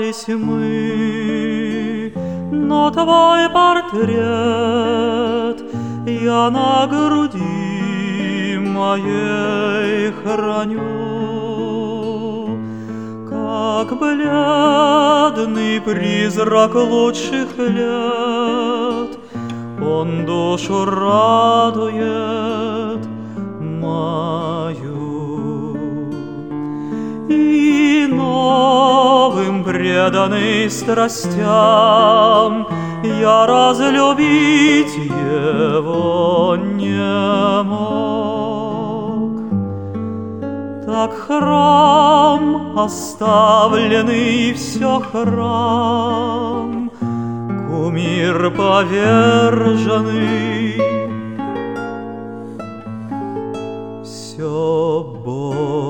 любовались мы, но твой портрет я на груди моей храню, как бледный призрак лучших лет. Он душу радует мою, и новым преданный страстям я разлюбить его не мог. Так храм оставленный, все храм, кумир поверженный, все Бог.